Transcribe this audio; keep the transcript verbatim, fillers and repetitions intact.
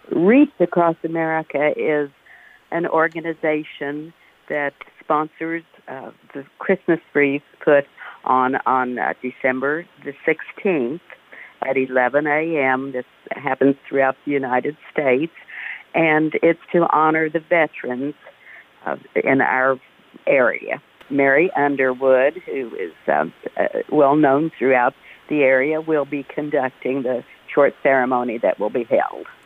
Wreaths Across America is an organization that sponsors uh, the Christmas wreath put on on uh, December the sixteenth at eleven a.m. This happens throughout the United States, and it's to honor the veterans uh, in our area. Mary Underwood, who is uh, uh, well known throughout the area, will be conducting the short ceremony that will be held.